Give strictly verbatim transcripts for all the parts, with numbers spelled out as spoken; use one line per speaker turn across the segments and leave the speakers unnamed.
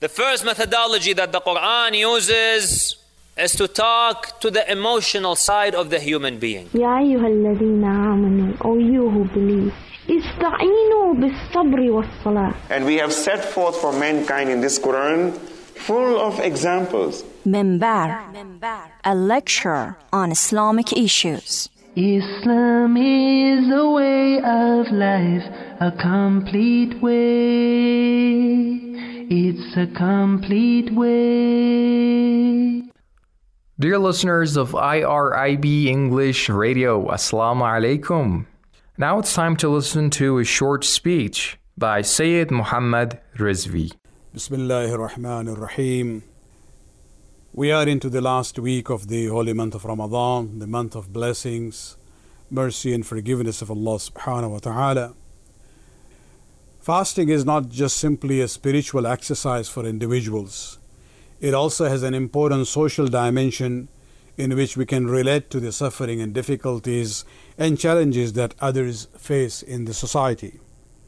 The first methodology that the Quran uses is to talk to the emotional side of the human being.
يا أيها الذين آمنوا, O you who believe, استعينوا بالصبر والصلاة.
And we have set forth for mankind in this Quran full of examples.
Minbar, a lecture on Islamic issues.
Islam is a way of life, a complete way. It's a complete way.
Dear listeners of I R I B English Radio, Assalamu alaikum. Now it's time to listen to a short speech by Sayyid Muhammad Rizvi.
Bismillahir Rahmanir Rahim. We are into the last week of the holy month of Ramadan, the month of blessings, mercy and forgiveness of Allah subhanahu wa ta'ala. Fasting is not just simply a spiritual exercise for individuals. It also has an important social dimension in which we can relate to the suffering and difficulties and challenges that others face in the society.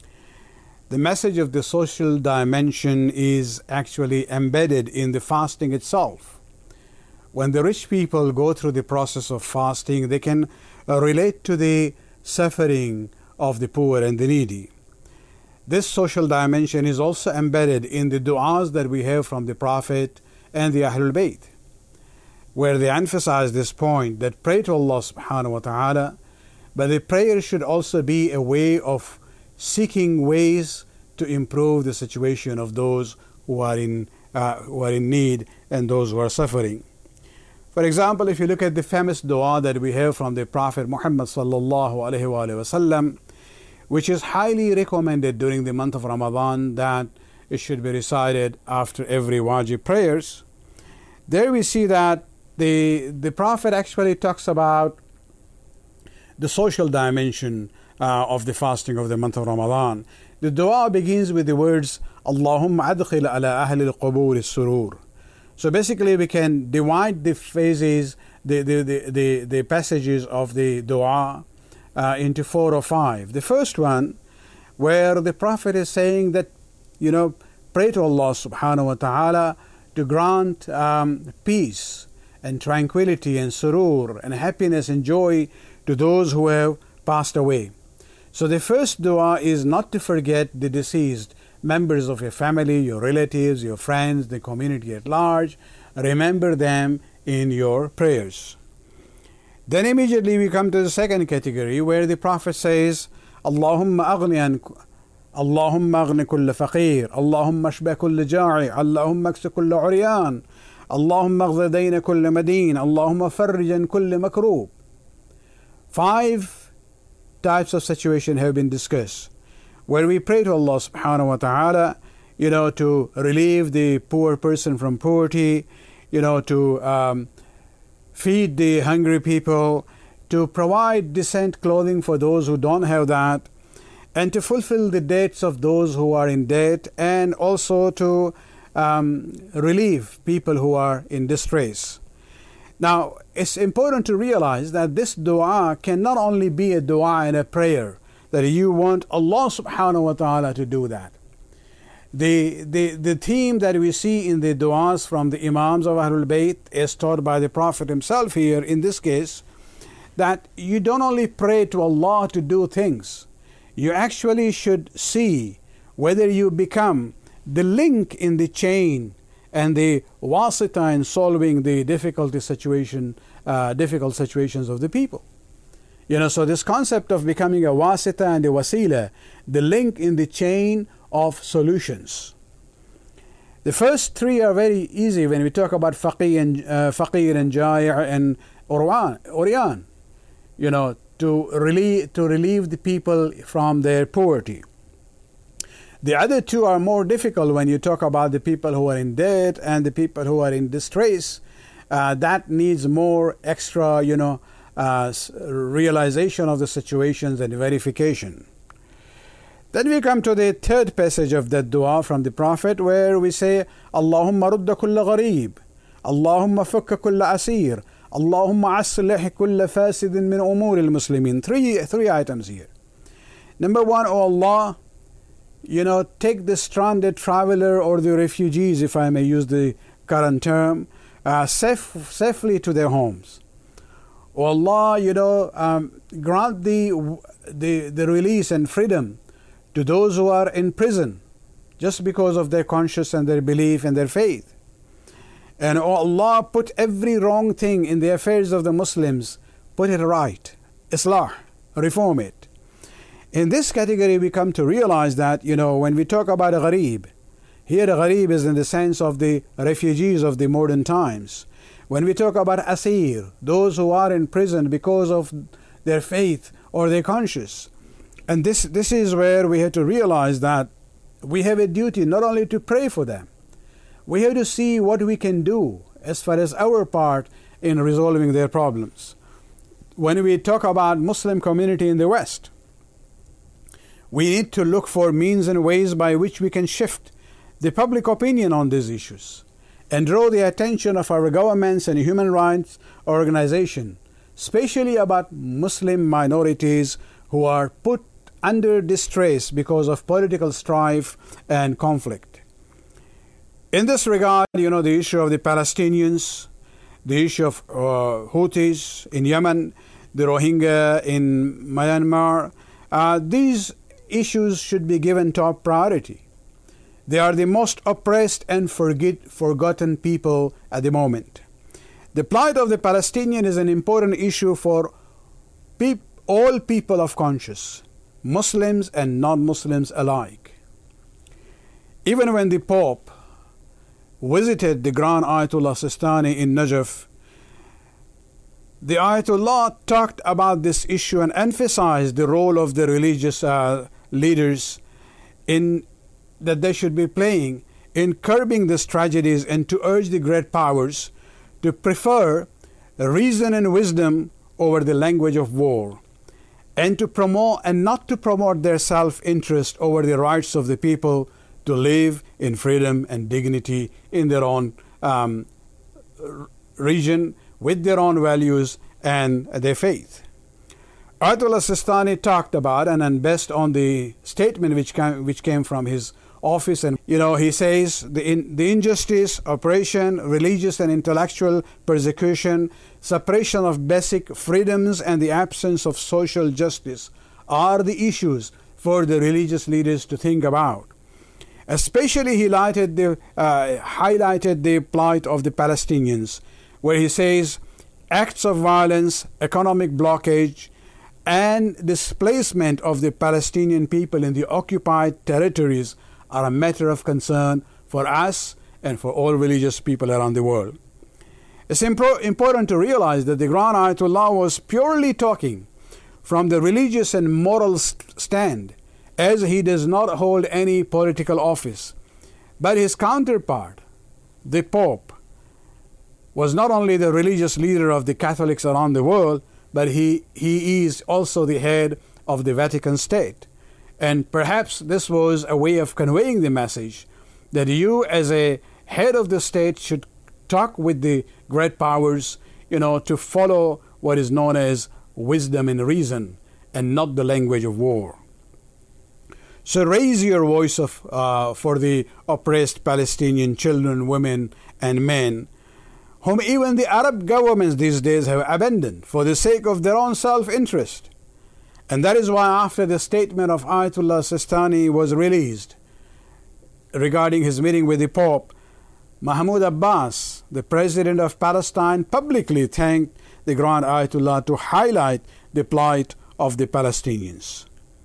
The message of the social dimension is actually embedded in the fasting itself. When the rich people go through the process of fasting, they can uh, relate to the suffering of the poor and the needy. This social dimension is also embedded in the du'as that we have from the Prophet and the Ahlul Bayt, where they emphasize this point that pray to Allah subhanahu wa ta'ala, but the prayer should also be a way of seeking ways to improve the situation of those who are in uh, who are in need and those who are suffering. For example, if you look at the famous dua that we have from the Prophet Muhammad sallallahu alaihi wasallam, which is highly recommended during the month of Ramadan, that it should be recited after every wajib prayers. There we see that the the Prophet actually talks about the social dimension uh, of the fasting of the month of Ramadan. The dua begins with the words Allahumma adkhil ala ahli al-qubur as-surur. So basically we can divide the phases, the, the, the, the, the passages of the dua uh, into four or five. The first one, where the Prophet is saying that, you know, pray to Allah subhanahu wa ta'ala to grant um, peace and tranquility and surur and happiness and joy to those who have passed away. So the first dua is not to forget the deceased members of your family, your relatives, your friends, the community at large. Remember them in your prayers. Then immediately we come to the second category, where the Prophet says, Allahumma aghni an Allahumma aghni kulla faqir, Allahumma ashba kulla ja'i, Allahumma aksa kulla uryan, Allahumma aghzi dayna kulla madeen, Allahumma farrijan kulla makroob. Five types of situation have been discussed, where we pray to Allah subhanahu wa ta'ala, you know, to relieve the poor person from poverty, you know, to um, feed the hungry people, to provide decent clothing for those who don't have that, and to fulfill the debts of those who are in debt, and also to um, relieve people who are in distress. Now, it's important to realize that this dua can not only be a dua and a prayer, that you want Allah subhanahu wa ta'ala to do that. The, the, the theme that we see in the du'as from the Imams of Ahlul Bayt is taught by the Prophet himself here in this case, that you don't only pray to Allah to do things, you actually should see whether you become the link in the chain and the wasita in solving the difficulty situation, uh, difficult situations of the people. You know, so this concept of becoming a wasita and a wasila, the link in the chain of solutions. The first three are very easy when we talk about faqir and uh, faqir and jai' and urwan, uryan. You know, to relieve to relieve the people from their poverty. The other two are more difficult when you talk about the people who are in debt and the people who are in distress. Uh, that needs more extra, you know, uh, realization of the situations and verification. Then we come to the third passage of that dua from the Prophet, where we say, Allahumma rudda kulla gharib, Allahumma fukka kulla asir, Allahumma aslih kulla fasidin min umur al-muslimin. Three, three items here. Number one, O Allah, you know, take the stranded traveler or the refugees, if I may use the current term, uh, safe, safely to their homes. O Allah, you know, um, grant the, the, the release and freedom to those who are in prison just because of their conscience and their belief and their faith. And O Allah, put every wrong thing in the affairs of the Muslims, put it right, islah, reform it. In this category, we come to realize that, you know, when we talk about a gharib, here a gharib is in the sense of the refugees of the modern times. When we talk about asir, those who are in prison because of their faith or their conscience. And this, this is where we have to realize that we have a duty not only to pray for them, we have to see what we can do as far as our part in resolving their problems. When we talk about Muslim community in the West, we need to look for means and ways by which we can shift the public opinion on these issues and draw the attention of our governments and human rights organizations, especially about Muslim minorities who are put under distress because of political strife and conflict. In this regard, you know, the issue of the Palestinians, the issue of uh, Houthis in Yemen, the Rohingya in Myanmar, uh, these issues should be given top priority. They are the most oppressed and forget, forgotten people at the moment. The plight of the Palestinian is an important issue for pe- all people of conscience, Muslims and non-Muslims alike. Even when the Pope visited the Grand Ayatollah Sistani in Najaf, the Ayatollah talked about this issue and emphasized the role of the religious uh, leaders in that they should be playing in curbing these tragedies, and to urge the great powers to prefer reason and wisdom over the language of war, and to promote and not to promote their self-interest over the rights of the people to live in freedom and dignity in their own um, region with their own values and their faith. Ayatollah Sistani talked about, and, and based on the statement which came, which came from his office, and you know, he says the in, the injustice, oppression, religious and intellectual persecution, suppression of basic freedoms, and the absence of social justice are the issues for the religious leaders to think about. Especially he highlighted the, uh, highlighted the plight of the Palestinians, where he says acts of violence, economic blockage, and displacement of the Palestinian people in the occupied territories are a matter of concern for us and for all religious people around the world. It's impro- important to realize that the Grand Ayatollah was purely talking from the religious and moral st- stand, as he does not hold any political office. But his counterpart, the Pope, was not only the religious leader of the Catholics around the world, but he, he is also the head of the Vatican State. And perhaps this was a way of conveying the message that you as a head of the state should talk with the great powers, you know, to follow what is known as wisdom and reason and not the language of war. So raise your voice of, uh, for the oppressed Palestinian children, women, and men, whom even the Arab governments these days have abandoned for the sake of their own self-interest. And that is why after the statement of Ayatollah Sistani was released regarding his meeting with the Pope, Mahmoud Abbas, the president of Palestine, publicly thanked the Grand Ayatollah to highlight the plight of the Palestinians.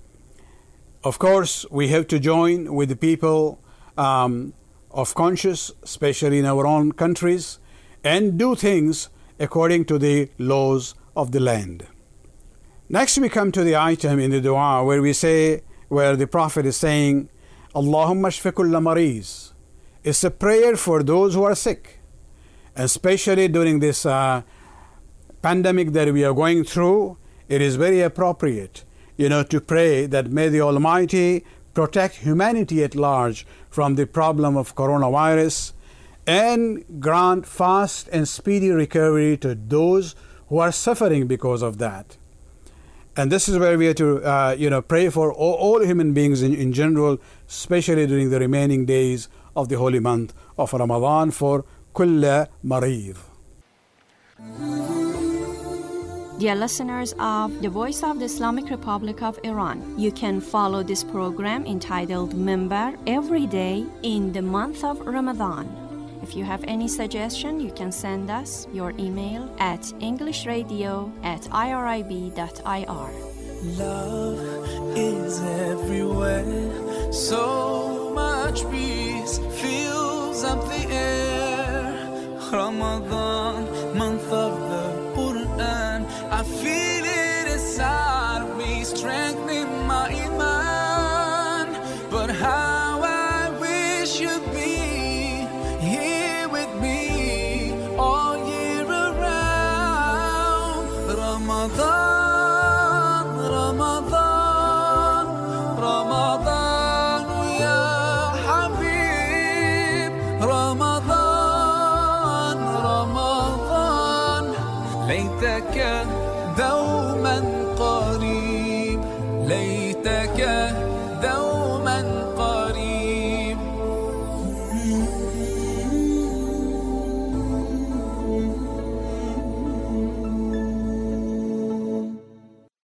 Of course, we have to join with the people um, of conscience, especially in our own countries, and do things according to the laws of the land. Next, we come to the item in the dua where we say, where the Prophet is saying, Allahumma shfi kulla mariz. It's a prayer for those who are sick, especially during this uh, pandemic that we are going through. It is very appropriate, you know, to pray that may the Almighty protect humanity at large from the problem of coronavirus and grant fast and speedy recovery to those who are suffering because of that. And this is where we have to, uh, you know, pray for all, all human beings in, in general, especially during the remaining days of the holy month of Ramadan for kulla marid.
Dear listeners of the Voice of the Islamic Republic of Iran, you can follow this program entitled Minbar every day in the month of Ramadan. If you have any suggestion, you can send us your email at englishradio at irib dot I R.
Love is everywhere, so much peace fills up the air. Ramadan, month of the Quran, I feel it inside me, strengthening my iman. But how I wish you'd be here with me all year around. Ramadan, Ramadan, Ramadan, ya Habib. Ramadan, Ramadan, ليتك دوما قريب، ليتك